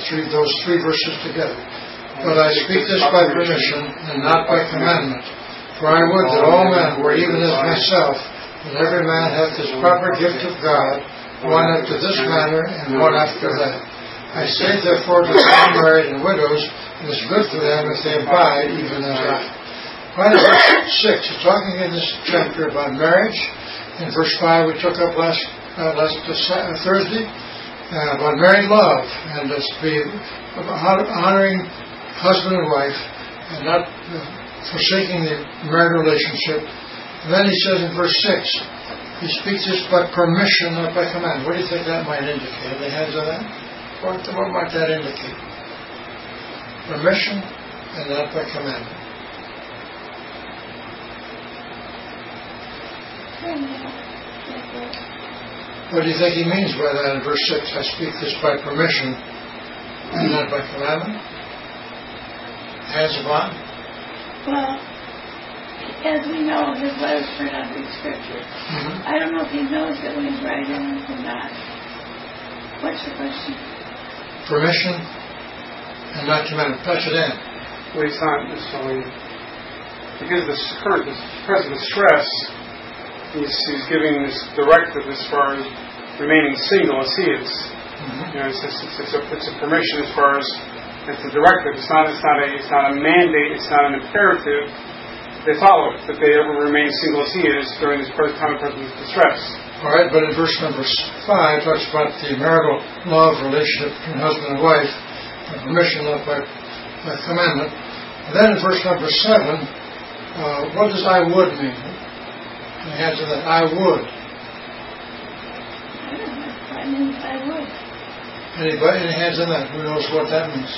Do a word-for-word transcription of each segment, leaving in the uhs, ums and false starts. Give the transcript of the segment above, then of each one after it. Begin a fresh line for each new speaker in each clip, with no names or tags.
three, those three verses together. But I speak this by permission and not by commandment. For I would that all men were even as myself, and every man hath his proper gift of God, one after this manner and one after that. I say therefore to the unmarried and widows, it is good for them if they abide even as I. Right in verse six, he's talking in this chapter about marriage. In verse five we took up last, uh, last uh, Thursday uh, about married love, and it's to be honoring husband and wife and not uh, forsaking the marital relationship. And then he says in verse six, he speaks this by permission, not by command. What do you think that might indicate? Any hands on that? What, what might that indicate? Permission and not by command. What do you think he means by that in verse six? I speak this by permission and not by commandment. Hands upon.
Well, as we know, his letters turn out to be scripture. Mm-hmm. I don't know if he knows that when he's writing them or not. What's your question?
Permission and not commandment. Touch it in.
Well, he's not necessarily, because of the current, this present stress, he's, he's giving this directive as far as remaining single as he is. Mm-hmm. You know, it's, it's, it's, a, it's a permission as far as it's a directive. It's not. It's not a. It's not a mandate. It's not an imperative. They follow it, but they ever remain single as he is during this present time of present distress.
All right, but in verse number five, talks about the marital love relationship between husband and wife, by permission, not by, by commandment. And then in verse number seven, uh, what does "I would" mean? And he answers that "I would."
I mean, I would.
Anybody? Any hands on that? Who knows what that means?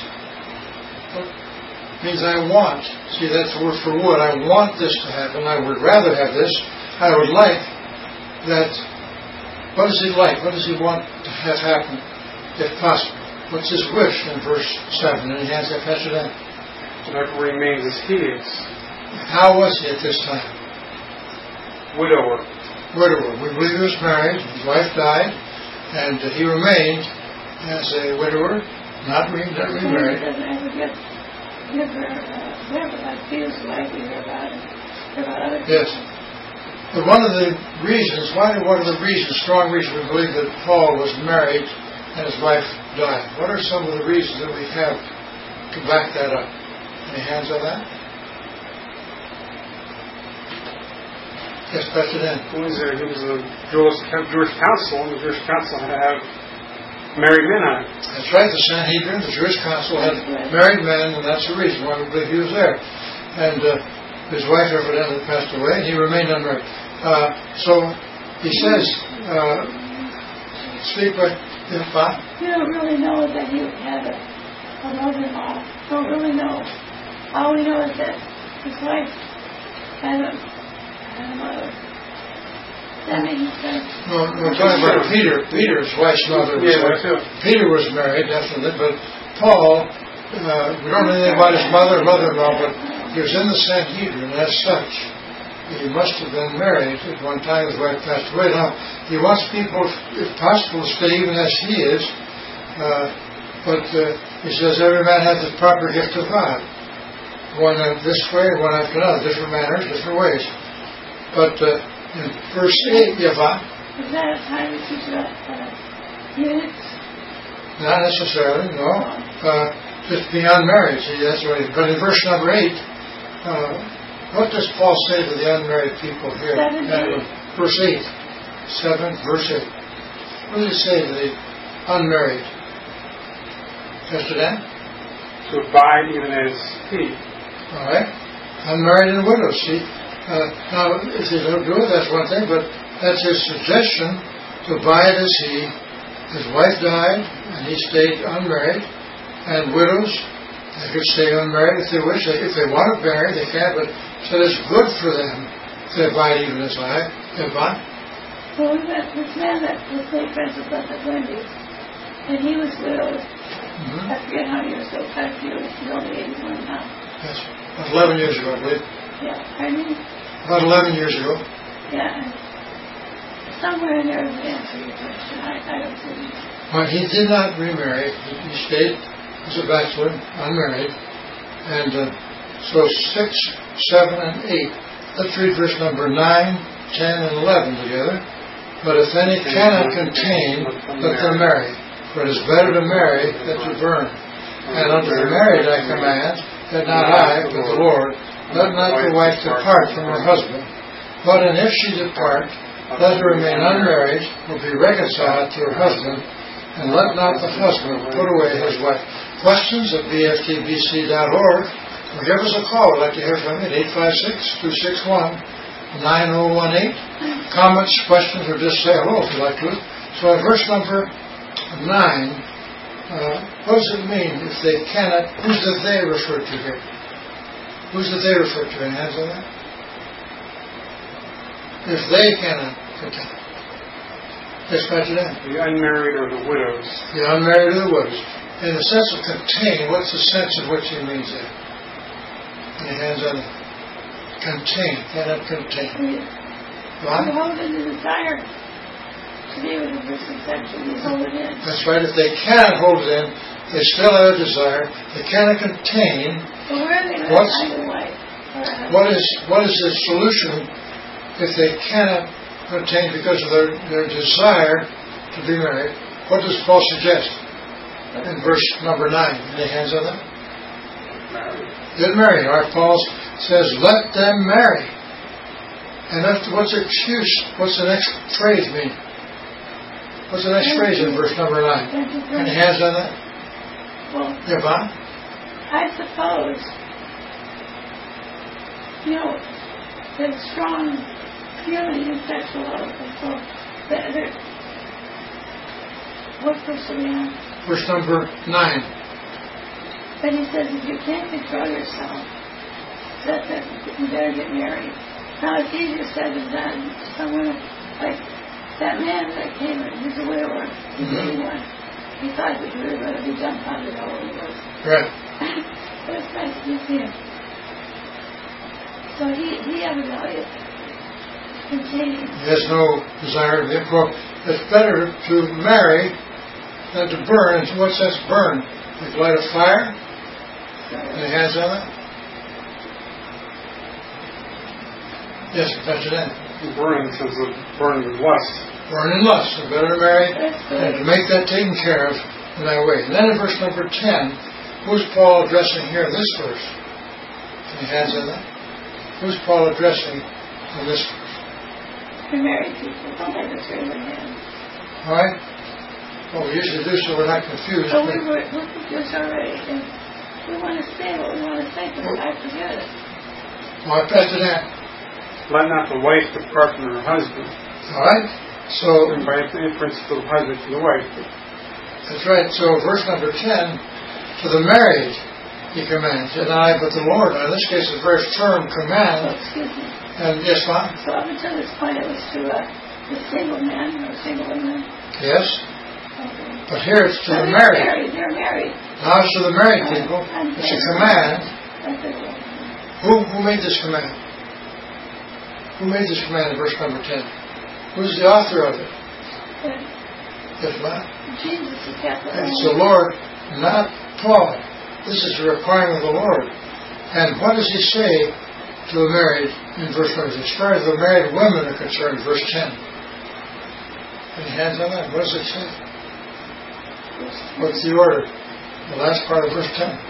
It means I want. See, that's the word for would. I want this to happen. I would rather have this. I would like that. What does he like? What does he want to have happen, if possible? What's his wish in verse seven? And he has that passage in.
Whatever remains as he is.
How was he at this time?
Widower.
Widower. We believe he was married. His wife died, and he remained as a widower, not, re- not remarried.
Doesn't ever give, give her uh, whatever that feels like to hear about it. Hear about other people.
Yes. But one of the reasons, why one of the reasons, strong reasons we believe that Paul was married and his wife died. What are some of the reasons that we have to back that up? Any hands on that? Yes, Pastor Dan.
He was a, he was a Jewish, Jewish council, and the Jewish council had to have married men on it.
That's right, the Sanhedrin, the Jewish council had married men, and that's the reason why we believe he was there. And uh, his wife evidently passed away, and he remained unmarried. Uh, so he says, uh, speak by the Father.
You don't really know that he had a, a mother-in-law. Don't really know. All we know is that his wife had a, had a mother. That makes sense.
Well, we're talking about Peter. Peter's wife's mother was
yeah,
there. Peter was married, definitely, but Paul, uh, we don't know anything about his mother or mother-in-law, but he was in the Sanhedrin as such. He must have been married at one time. His wife passed away. Now, he wants people, if possible, to stay even as he is, uh, but uh, he says every man has his proper gift of God. One uh, this way, one after another, different manners, different ways. But uh, in verse eight, Yavah.
Is that a time to teach about uh, units?
Not necessarily, no. Uh, just beyond marriage. See, that's what he, but in verse number eight, uh, what does Paul say to the unmarried people here?
Seven,
Uh, verse eight. Seven, verse eight. What does he say to the unmarried? Pastor Dan?
To abide even as he.
All right. Unmarried and widows, see? Uh, now, if they don't do it, that's one thing, but that's his suggestion to abide as he. His wife died, and he stayed unmarried. And widows, they could stay unmarried if they wish. They, if they want to marry, they can, but so it's good for them if they abide even as I. Abide.
Well, we met this man that was so friends with us at Wendy's, and he was widowed. Mm-hmm. I forget how many years ago, five years, he's only eighty-one now.
Yes, about eleven years ago, I believe.
Yeah, I mean.
About eleven years ago.
Yeah. Somewhere in there is the answer to your question. I, I don't see it.
Well, he did not remarry. He, he stayed is a bachelor, unmarried. And uh, so six, seven, and eight. Let's read verse number nine, ten, and eleven together. But if any cannot contain, let them marry. For it is better to marry than to burn. And unto the married I command, that not I, but the Lord, let not the wife depart from her husband. But and if she depart, let her remain unmarried, or be reconciled to her husband, and let not the husband put away his wife. Questions at b f t b c dot org, or give us a call. We'd like to hear from you at eight five six, two six one, nine oh one eight. Comments, questions, or just say hello if you'd like to. So at verse number nine, uh, what does it mean if they cannot? Who's the they referred to here? Who's the they referred to? Any hands on that? If they cannot contain. Yes, Pastor Dan.
The unmarried or the widows.
The unmarried or the widows. In the sense of contain, what's the sense of what he means there? Any hands on that? Contain, cannot contain. Why?
You hold in the desire to be with a person sexually, you hold it in.
That's right. If they cannot hold it in, they still have a desire. They cannot contain.
So where are they going
What's,
to find a wife?
What is what is the solution if they cannot contain because of their, their desire to be married? What does Paul suggest in verse number nine? Any hands on that? Get married. Our Paul says, let them marry. And after, what's the excuse? What's the next phrase mean? What's the next phrase in verse number nine? Any hands on that?
Well,
yeah, Bob?
I suppose, you know, there's strong feeling in sexual love. And so, there, there, what verse are we on?
Verse number nine.
But he says, if you can't control yourself, that, that you better get married. Now, it's easier said than done. Someone like that man that came in, he's a widower, he's
mm-hmm.
eighty-one. He thought that we were going to be dumbfounded all over the world.
Right.
But it's nice to see him. So he, he evidently is containing.
He has no desire to be involved. It's better to marry than to burn. In what sense burn? Like light a fire? Any hands on that? Yes, Pastor Dan.
Burn in the sense of burn with lust.
Burn in lust. So better to marry and to make that taken care of in that way. And then in verse number ten, who's Paul addressing here in this verse? Any hands on that? Who's Paul addressing in this verse?
The married people. Don't have to raise their hands.
All right? Well, we usually do so we're not confused.
So we were looking at this already, and we want to say what we want to say, but I forget it.
Well, Pastor Dan.
Let not the wife depart from her husband.
All right. So,
and by inference, the husband to the wife.
That's right. So, verse number ten, to the married, he commands, and I, but the Lord. Now, in this case, it's a very firm command.
Oh, excuse me.
And yes, ma'am.
So, up until this point, it was to uh, the single man or single woman.
Yes.
Okay.
But here it's to
so
the
they're
married.
married. They're married.
Now it's to the married people. It's a command. Who who made this command? Who made this command in verse number ten? Who's the author of it? Yes, ma'am.
Jesus is capital.
It's the Lord, not Paul. This is the requirement of the Lord. And what does he say to the married in verse number ten? As far as the married women are concerned, verse ten. Any hands on that? What does it say? What's the order? The last part of verse ten.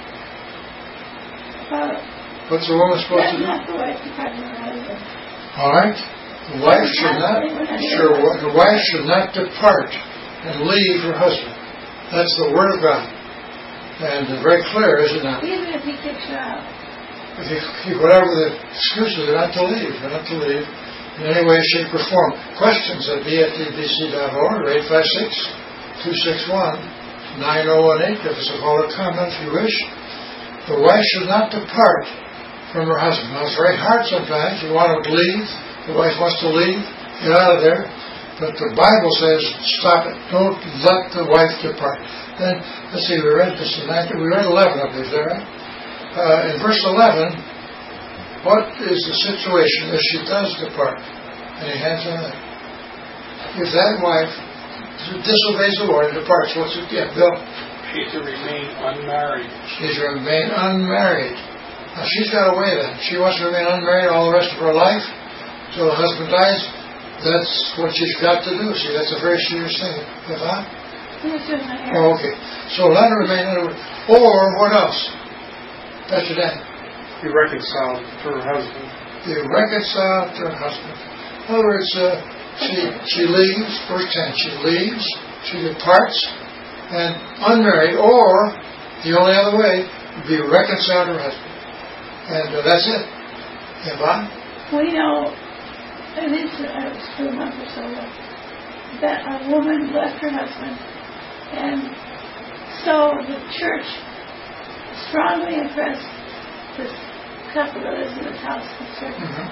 Uh,
What's a woman supposed to do?
Not the wife to cover her husband.
All right. The wife should not. Sure. The wife should not depart and leave her husband. That's the word of God, and it's very clear, is it not?
Even if he kicks her out.
If he, whatever the excuses, they're not to leave. They're not to leave in any way, shape, or form. Questions at b f t b c dot org or eight five six, two six one, nine oh one eight. Give us a call or comment if you wish. The wife should not depart from her husband. Now, it's very hard sometimes. You want to leave. The wife wants to leave. Get out of there. But the Bible says, stop it. Don't let the wife depart. Then, let's see, we read this tonight. We read eleven of these, is that right? Uh, in verse eleven, what is the situation if she does depart? Any hands on that? If that wife disobeys the Lord and departs, what's it? Yeah, Bill.
She's to remain unmarried.
She's to remain unmarried. Now she's got away then. She wants to remain unmarried all the rest of her life until the husband dies. That's what she's got to do. See, that's a very serious thing. If I? Oh, okay. So let her remain unmarried. Or what else? That's your dad.
Be reconciled to her husband.
Be reconciled to her husband. In other words, uh, she she leaves. Verse ten. She leaves. She departs. And unmarried, or the only other way, be reconciled to her husband. And uh, that's it. Yvonne?
We know, at least uh, it was two months or so ago, that a woman left her husband. And so the church strongly impressed this couple that lives in this house in church.
Mm-hmm.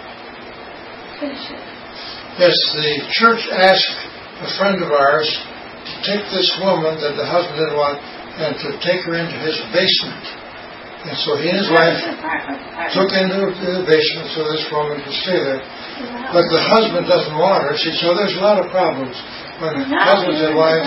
Finish it.
Yes, the church asked a friend of ours to take this woman that the husband didn't want and to take her into his basement. And so he and his wife took into the basement so this woman could stay there. But the husband doesn't want her. See, so there's a lot of problems when husbands and wives.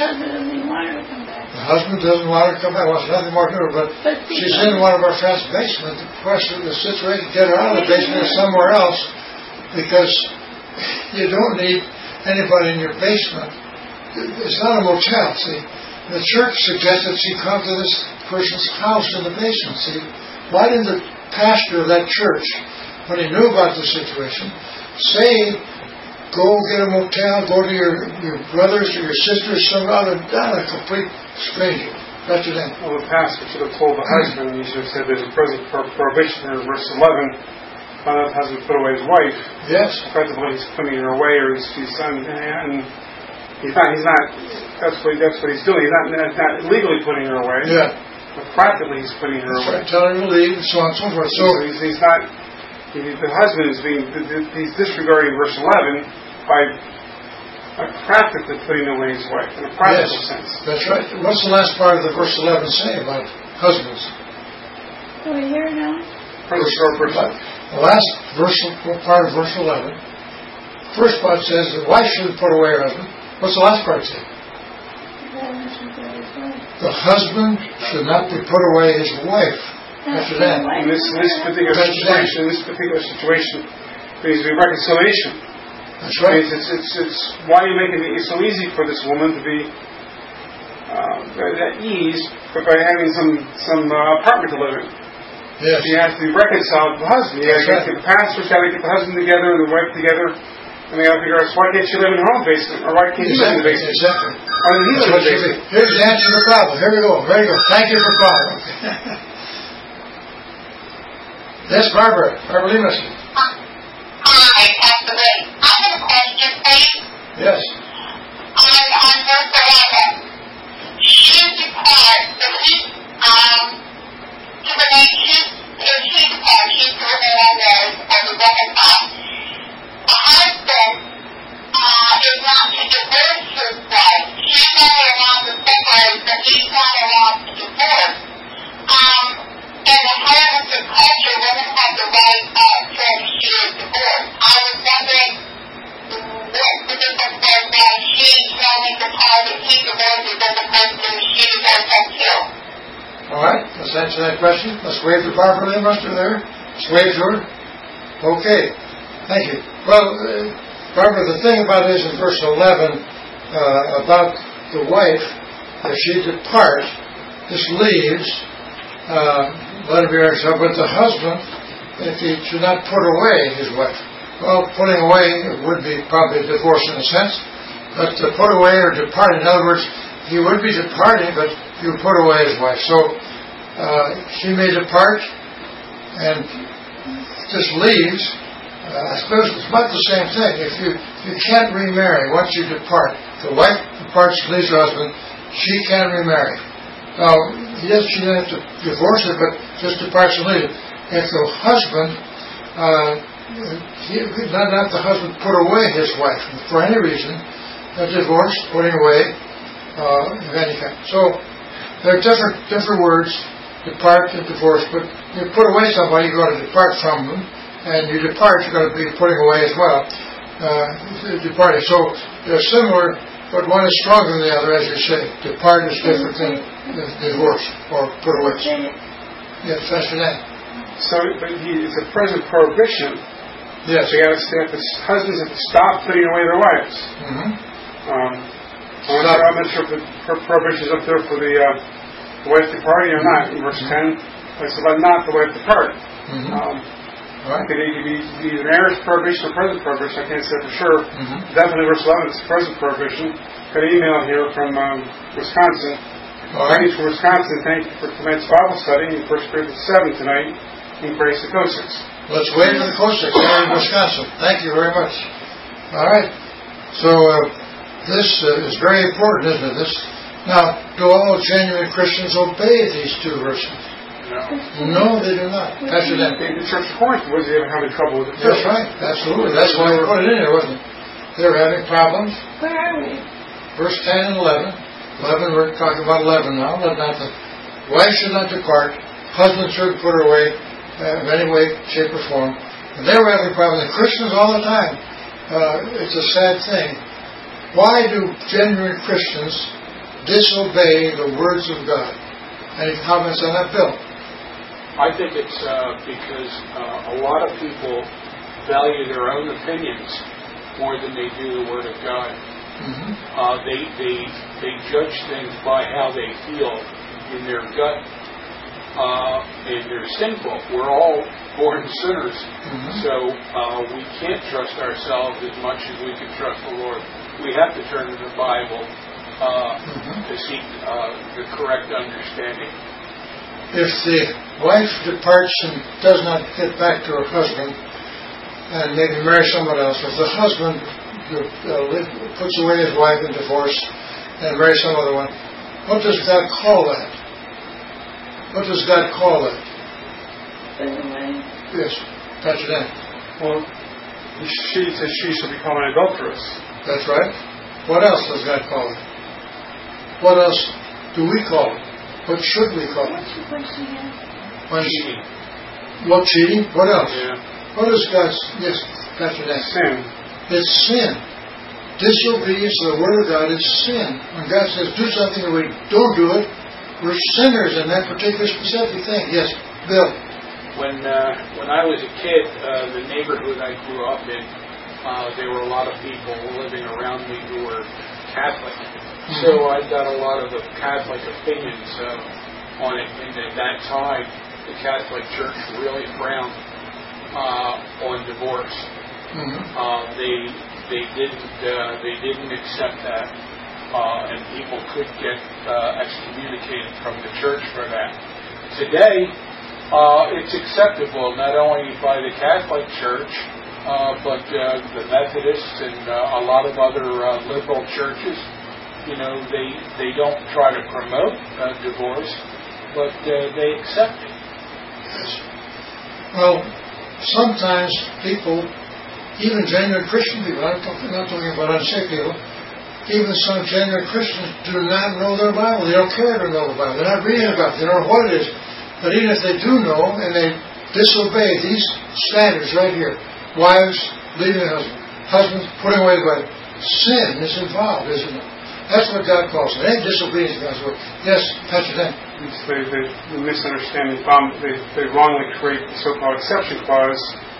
The husband doesn't want her to come back. Wants nothing more to do. But she's in one of our friends' basement. The question, the situation, get her out of the basement or somewhere else, because you don't need anybody in your basement. It's not a motel. See, the church suggested she come to this person's house in the basement. See, why didn't the pastor of that church, when he knew about the situation, say, go get a motel, go to your, your brothers or your sisters, some other, not a complete stranger. That's your name.
Well, the pastor should have told the husband, he should have said there's a present prohibition in verse eleven, why not the husband put away his wife?
Yes.
Effectively, he's putting her away, or he's, he's son, and he's not, he's not, that's what, that's what he's doing. He's not, not legally putting her away.
Yeah.
But practically he's putting her
That's
away.
right. Tell her to leave, and so on and so forth. So,
so he's, he's not, he, the husband is being, he's disregarding verse eleven by, by practically putting away his wife, in a practical
yes,
sense.
That's right. What's the last part of the verse eleven say about husbands?
Are we here now?
Verse, verse,
the last verse, part of verse eleven. First part says the wife should put away her husband. What's the last part say? The husband should not be put away his wife. After that.
In this, in this particular situation, in this particular situation, there needs to be reconciliation.
That's right.
It's, it's, it's, it's why are you making it so easy for this woman to be uh, at ease by having some some uh, apartment to live in?
Yes.
She has to be reconciled with the husband. You got to get the pastor's got to get the husband together and the wife together. And they got to figure out, why can't she live in her own basement? Or why can't he live in the basement?
Exactly.
Or then he live in the basement.
Here's the answer to the problem. Here we go. There you go. Thank you for calling. Yes, Barbara. Barbara Lemus.
Hi, Pastor Ray. I have a question, please.
Yes.
On, on verse eleven. She departs, so he, um, he remains, she, if she departs, she's to remain on theirs as a reconciled. The husband uh, is not to divorce his wife. She's not allowed to separate, but he's not allowed to divorce. Um, in the Harvester culture, women have the right uh, to she is divorced. I was wondering what the difference was that she only departed, he divorces as opposed to she divorced him too.
All right. Let's answer that question. Let's wave to Barbara Lemuster there. Let's wave to her. Okay. Thank you. Well, uh, Barbara, the thing about it is in verse eleven uh, about the wife, if she departs, this leaves, uh, let her be reconciled, but the husband, if he should not put away his wife. Well, putting away would be probably a divorce in a sense, but to put away or depart, in other words, he would be departing, but he would put away his wife. So uh, she may depart and just leaves. Uh, I suppose it's about the same thing. If you you can't remarry once you depart, the wife departs, leaves her husband, she can't remarry. Now, yes, she doesn't have to divorce her, but just departs and leaves. If the husband, uh, he, not, not the husband put away his wife for any reason, a divorce, putting away, uh, of any kind. So there are different different words, depart and divorce, but you put away somebody, you've got to depart from them. And you depart, you're going to be putting away as well. Uh, departing. So they're similar, but one is stronger than the other, as you say. Depart is different than divorced or put away.
Say it.
Yes, Pastor Dan.
So, but he, it's a present prohibition.
Yes.
So you have to, have to, husbands have to stop putting away their wives.
Mm-hmm.
Um, I'm, not sure, I'm not sure if the pro- prohibition is up there for the, uh, the wife to party or not. In verse ten, it's about not the wife to part.
Mm-hmm.
Um,
Right.
It could be either marriage prohibition or present prohibition. I can't say for sure.
Mm-hmm.
Definitely verse eleven, it's present prohibition. Got an email here from um, Wisconsin.
All right.
Thank you from Wisconsin. Thank you for tonight's Bible study in First Corinthians seven tonight in Grace to Cossacks.
Let's wait for the Cossacks here in Wisconsin. Thank you very much. All right. So uh, this uh, is very important, isn't it? This now, do all genuine Christians obey these two verses? No, they do not. Pastor Dan.
In the Church of Corinth was having trouble with it.
That's right. Absolutely. That's why we put it in there, wasn't it? They were having problems.
Where are we?
Verse ten and eleven. Eleven, we're talking about eleven now. Let not the wife should not depart. Husband should put her away uh, in any way, shape, or form. And they were having problems. And Christians all the time. Uh, it's a sad thing. Why do genuine Christians disobey the words of God? Any comments on that, Bill?
I think it's uh, because uh, a lot of people value their own opinions more than they do the Word of God.
Mm-hmm.
Uh, they they they judge things by how they feel in their gut, uh, and they're sinful. We're all born sinners,
Mm-hmm.
so uh, we can't trust ourselves as much as we can trust the Lord. We have to turn to the Bible uh,
Mm-hmm.
to seek uh, the correct understanding.
If the wife departs and does not get back to her husband and maybe marry someone else, if the husband uh, live, puts away his wife in divorce and marries some other one, what does God call that? What does God call that?
Anyway.
Yes, Pastor Dan.
Well, she says she should be called an adulteress.
That's right. What else does God call it? What else do we call it? What should we call it?
What's your question again?
When
Cheating.
What cheating? What else?
Yeah.
What is God's? Yes, Pastor Dan.
Sin.
It's sin. Disobedience to the Word of God is sin. When God says do something and we don't do it, we're sinners in that particular specific thing. Yes, Bill.
When uh, when I was a kid, uh, the neighborhood I grew up in, uh, there were a lot of people living around me who were Catholic. Mm-hmm. So I got a lot of the Catholic opinions uh, on it. And at that time, the Catholic Church really frowned uh, on divorce.
Mm-hmm.
Uh, they they didn't uh, they didn't accept that, uh, and people could get uh, excommunicated from the church for that. Today, uh, it's acceptable not only by the Catholic Church, uh, but uh, the Methodists and uh, a lot of other uh, liberal churches. You know, they they don't try to promote uh, divorce, but uh, they accept it.
Yes. Well, sometimes people, even genuine Christian people, I'm talking, not talking about unsaved people, even some genuine Christians do not know their Bible. They don't care to know the Bible. They're not reading about it. They don't know what it is. But even if they do know and they disobey these standards right here, wives leaving their husband, husbands putting away the wife, sin is involved, isn't it? That's what God calls it. It ain't disobedience to God's word. Yes, Pastor Dan.
They, they, the misunderstanding, um, they, they wrongly create the so-called exception clause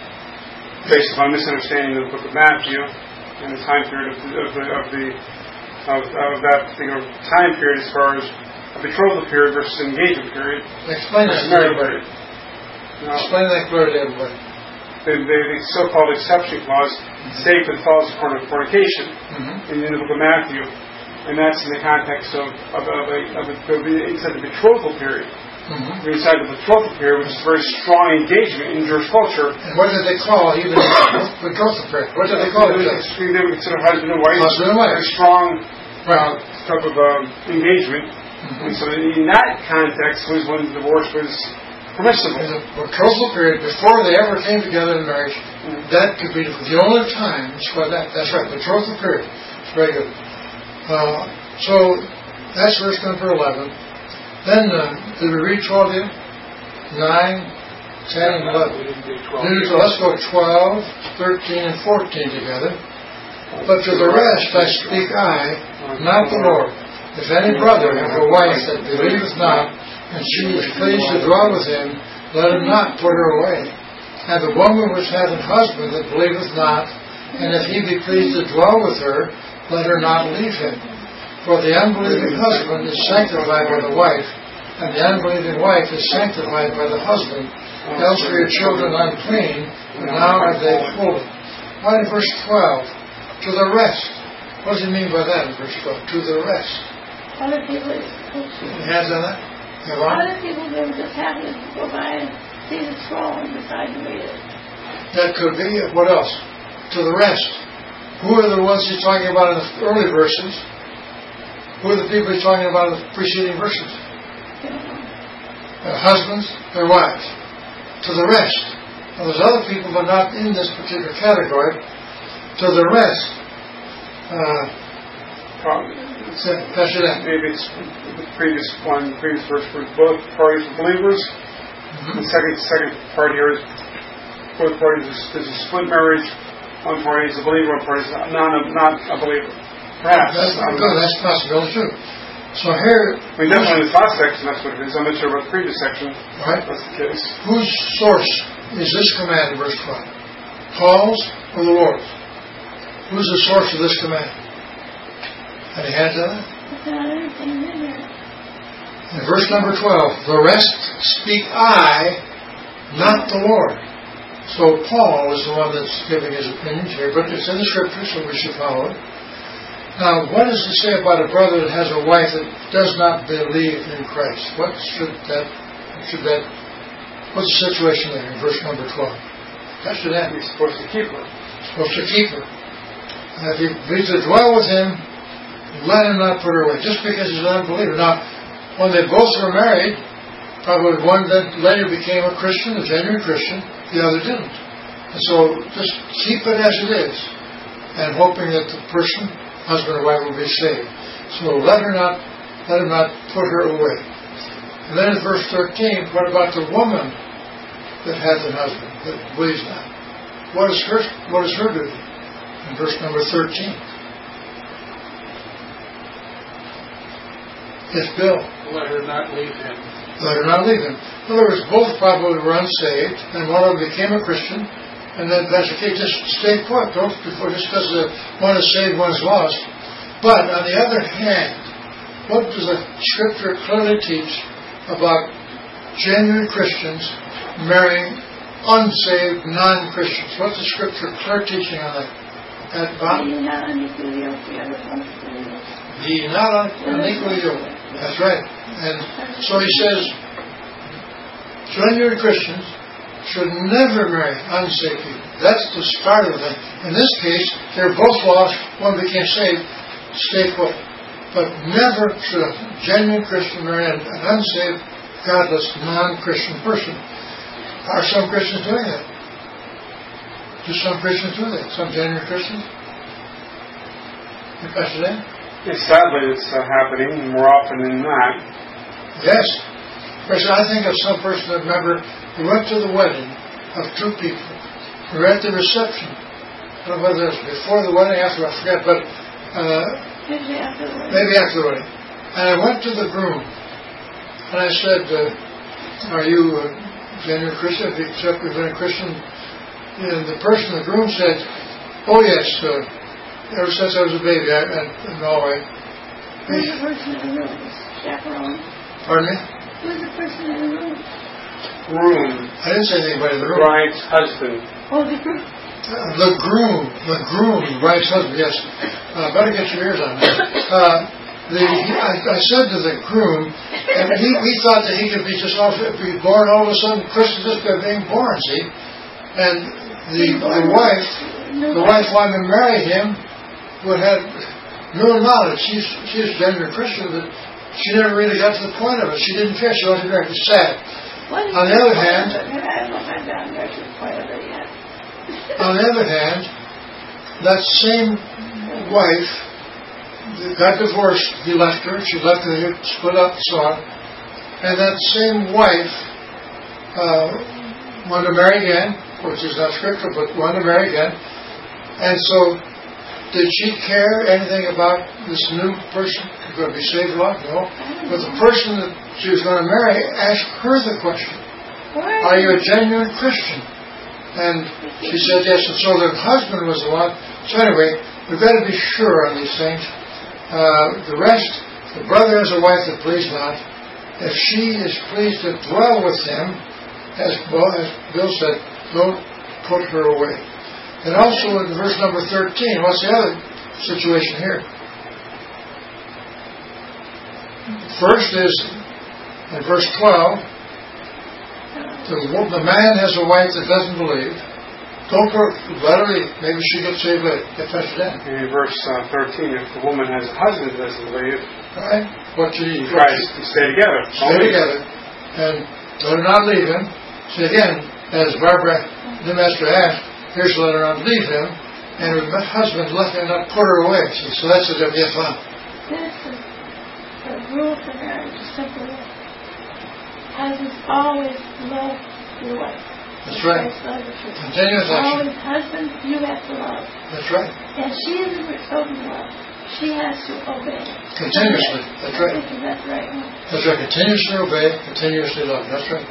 based upon misunderstanding of the book of Matthew and the time period of the of, the, of, the, of, of that particular time period as far as a betrothal period versus an engagement period.
Explain that to everybody.
Now,
Explain that clearly to everybody.
The, the, the so-called exception clause, save and falls upon fornication
Mm-hmm.
in, in the book of Matthew. And that's in the context of, of, of, a, of, a, of a, inside the betrothal period.
Mm-hmm.
Inside the betrothal period, which is a very strong engagement in Jewish culture.
And what did they call even the betrothal period? What did they call it?
They would consider husband and wife.
Husband and wife.
A strong uh,
Right.
type of um, engagement.
Mm-hmm.
And so in that context was when divorce was permissible.
In the betrothal period, before they ever came together in marriage, mm-hmm. that could be the only time. That's, what that, that's right, betrothal period. It's very good. Uh, so that's verse number eleven. Then uh, did we read twelve yet? Nine, ten, and eleven.
We didn't do twelve.
So let's go twelve, thirteen, and fourteen together. But to the rest I speak I, not the Lord. If any brother have a wife that believeth not, and she is pleased to dwell with him, let him not put her away. And the woman which hath an husband that believeth not, and if he be pleased to dwell with her, let her not leave him. For the unbelieving husband is sanctified by the wife, and the unbelieving wife is sanctified by the husband. Else were your children unclean, but now are they holy. Why in verse twelve? To the rest. What does he mean by that in verse twelve? To the rest.
Other people,
Any hands on that? Go on.
other people they were just happy to go by and see the scroll and decide to read it.
That could be. What else? To the rest. Who are the ones he's talking about in the early verses? Who are the people he's talking about in the preceding verses?
You know.
Their husbands, their wives. To the rest. Now, there's other people but not in this particular category. To the rest. Uh, Pastor Dan.
Maybe it's the previous one, the previous verse was both parties are believers. Mm-hmm. The second second part here is both parties is, is a split marriage. One party is a believer, one party is not a, not a believer. Perhaps.
That's
um,
good. That's possible too. So here,
I mean, definitely in this last section, that's what it is. I'm not sure about the previous section.
Right.
That's the case.
Whose source is this command in verse twelve? Paul's or the Lord's? Who's the source of this command? Any hands on it?
It's not anything in there.
In verse number twelve, the rest speak I, not the Lord. So Paul is the one that's giving his opinions here, but it's in the Scripture, so we should follow it. Now, what does it say about a brother that has a wife that does not believe in Christ? What should that, should that, what's the situation there in verse number twelve? That's to that.
He's supposed to keep her.
Supposed to keep her. And if he begins to dwell with him, let him not put her away, just because he's an unbeliever. Now, when they both were married, probably one then later became a Christian, a genuine Christian, the other didn't. And so just keep it as it is, and hoping that the person, husband or wife, will be saved. So let her not, let him not put her away. And then in verse thirteen, what about the woman that hath an husband that believes not? What is her, what is her duty? In verse number thirteen. Yes, Bill.
Let her not leave him.
Let her not leave him. In other words, both probably were unsaved, and one of them became a Christian, and then that's okay, just stay put. Don't, before, just because uh, one is saved, one is lost. But, on the other hand, what does the Scripture clearly teach about genuine Christians marrying unsaved non-Christians? What's the Scripture clear teaching on that? At Bob?
Be not unequally yoked together with unbelievers.
Be not unequally yoked. That's right. And so he says, genuine Christians should never marry unsaved people. That's the start of the thing. In this case, they're both lost. One became saved. Stay put. But never should a genuine Christian marry an unsaved, godless, non-Christian person. Are some Christians doing that? Do some Christians do that? Some genuine Christians? You Pastor Dan?
Yes, sadly, it's uh, happening more often than not.
Yes. First, I think of some person I remember who went to the wedding of two people who were at the reception. I don't know whether it was before the wedding, after, I forget, but uh,
Maybe after the wedding.
maybe after the wedding. And I went to the groom and I said, uh, are you a genuine Christian? Have you accepted being a Christian? And the person, the groom said, oh yes, uh, ever since I was a baby, I, I, in Norway.
Who's the person in the room? Chaperone?
Pardon me?
Who's the person in the room?
Room.
I didn't say anybody in the room.
Bride's husband.
Oh, the group.
Uh, the groom, the groom, bride's husband, yes. Uh, better get your ears on that. Uh, the, he, I, I said to the groom, and he, he thought that he could be just off, be born all of a sudden, Christian just by being born, see? And the, the wife, the wife wanted to marry him, who had no knowledge. She's, she's a genuine Christian, but she never really got to the point of it. She didn't care. She wanted to marry. It was sad. On the other hand,
I don't know if I've gotten there to the point of it yet.
on the other hand, that same wife got divorced. He left her. She left her. They split up, so on. And that same wife uh, wanted to marry again, which is not scriptural, but wanted to marry again. And so did she care anything about this new person going to be saved or not? No. But the person that she was going to marry asked her the question, are you a genuine Christian? And she said yes, and so the husband was the one. So anyway, we've got to be sure on these things. Uh, the rest, the brother has a wife that please not. If she is pleased to dwell with him, as, well, as Bill said, don't put her away. And also in verse number thirteen, what's the other situation here? First is, in verse twelve, the, the man has a wife that doesn't believe. Don't put, let her leave. Maybe she gets saved later. Get touched then.
In verse uh, thirteen, if the woman has a husband that doesn't believe,
right? What should he do?
Try to stay together.
Stay Only together. And let her not leave him. See again, as Barbara Newmaster asked, here's to let her not leave him, and her husband let her not put her away. See, so that's the difference. Yes, ma'am.
This is the rule for marriage, a simple rule. Husbands always love your wife.
That's right. Continuous action.
Always, husband, you have to love.
That's right.
And she isn't open to love. She has to obey.
Continuously. That's right.
That's right.
That's right. Continuously obey, continuously love. That's right.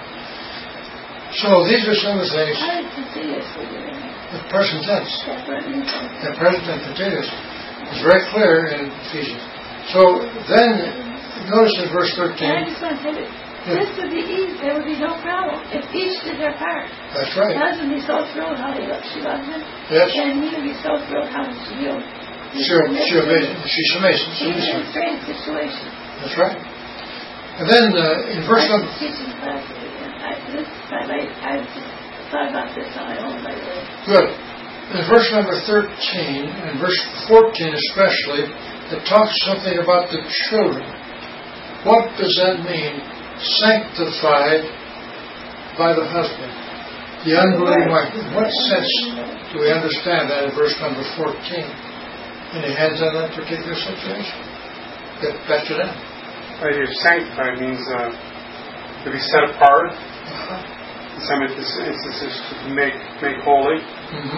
So these are some of the things.
How did continuously do it?
The present tense.
That's what it means.
The present and continuous. It's very clear in Ephesians. So then, notice in verse thirteen.
And I just want to say that this would be easy. There would be no problem if each did their part.
That's right.
The husband would be so thrilled how he loves, she loves him.
Yes.
And he would be so thrilled how she will.
Sure, sure, amazing. She's amazing.
She's in a strange situation.
That's right. And then uh, in verse number.
Teaching class. I, this, I, I just thought about this on my own, by the way.
Good. In verse number thirteen and verse fourteen especially, it talks something about the children. What does that mean? Sanctified by the husband. The unbelieving wife. In what sense do we understand that in verse number fourteen? Any hands on that particular situation? Get back to that.
The idea of sanctified means uh, to be set apart. In some instances, to make make holy.
Mm-hmm.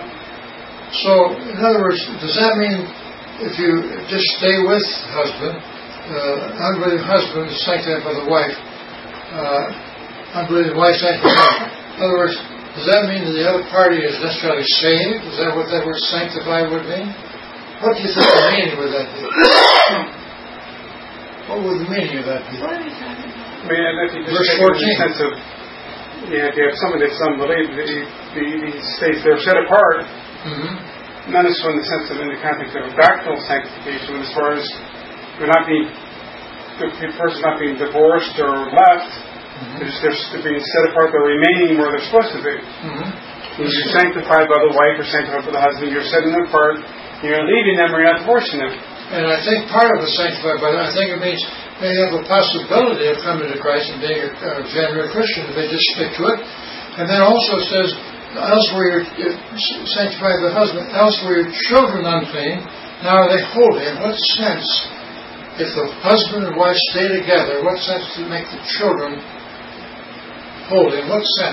So, in other words, does that mean if you just stay with husband, uh, unbelieving husband is sanctified by the wife, uh, unbelieving wife sanctified by the wife? In other words, does that mean that the other party is necessarily saved? Is that what that word sanctified would mean? What do you think the meaning would that be? What would the meaning of that be?
What are we talking about?
I mean, if you just
Verse
take
fourteen.
the sense of, yeah, if you have somebody that's unbelieving, he, he, he states they're set apart,
Mm-hmm.
not necessarily in the sense of in the context of a doctrinal sanctification, but as far as they're not being, the person's not being divorced or left,
Mm-hmm.
they're, just, they're being set apart, they're remaining where they're supposed to be.
Mm-hmm.
You're sanctified by the wife or sanctified by the husband, you're setting them apart, you're leaving them or you're not divorcing them.
And I think part of the sanctified by that, I think it means they have a possibility of coming to Christ and being a, a genuine Christian if they just stick to it. And then also it says, else were your sanctified the husband, else were your children unclean, now are they holy. In what sense, if the husband and wife stay together, what sense does it make the children holy? In what sense?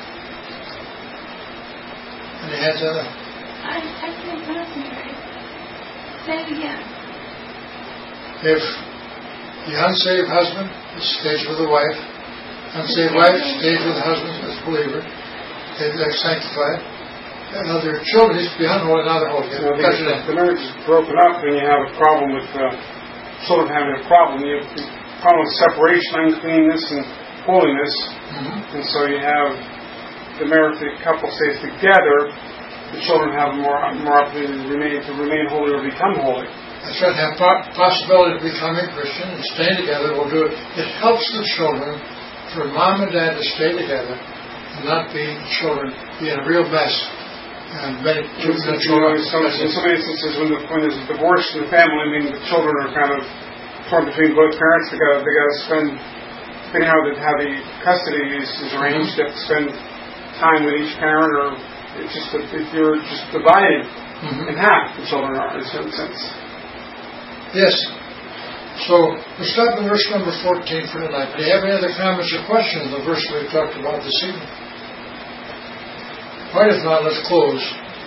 Any hands on that?
I, I can't concentrate. Say it again.
If the unsaved husband stays with the wife, unsaved wife stays with the husband as a believer, they, they're sanctified. And now their children used to be unholy, now they're holy.
You know, the, the marriage is broken up when you have a problem with uh, children having a problem. You have a problem with separation, uncleanness, and holiness.
Mm-hmm.
And so you have the marriage, the couple stays together, the children have more more opportunity to remain, to remain holy or become holy.
That's right, have po- possibility of becoming Christian and staying together will do it. It helps the children for mom and dad to stay together and not be children be in a real mess. And many
You know, in some, in some instances, when, the, when there's a divorce in the family, I mean, the children are kind of torn between both parents. They got they got to spend, depending how the how the custody is, is arranged, they have to spend time with each parent, or it's just that if you're just divided
mm-hmm.
in half, the children are in a certain sense.
Yes. So we'll stop in verse number fourteen for tonight. Do you have any other comments or questions on the verse we talked about this evening? All right, if not, let's close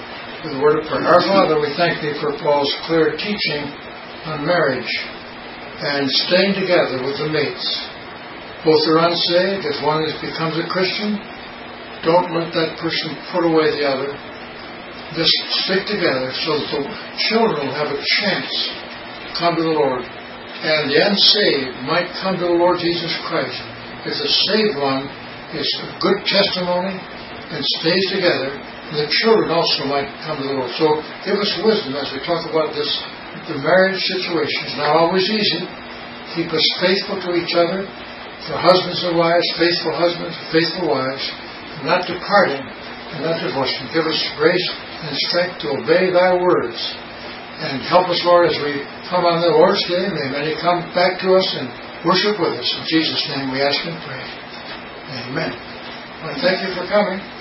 with the word of prayer. Our Father, we thank Thee for Paul's clear teaching on marriage and staying together with the mates. Both are unsaved. If one is, becomes a Christian, don't let that person put away the other. Just stick together so that the children will have a chance to come to the Lord. And the unsaved might come to the Lord Jesus Christ. If the saved one is a good testimony and stays together, and the children also might come to the Lord. So give us wisdom as we talk about this. The marriage situation is not always easy. Keep us faithful to each other, for husbands and wives, faithful husbands, faithful wives, not departing and not divorcing. Give us grace and strength to obey Thy words. And help us, Lord, as we come on the Lord's Day. May many come back to us and worship with us. In Jesus' name we ask and pray. Amen. I want to thank you for coming.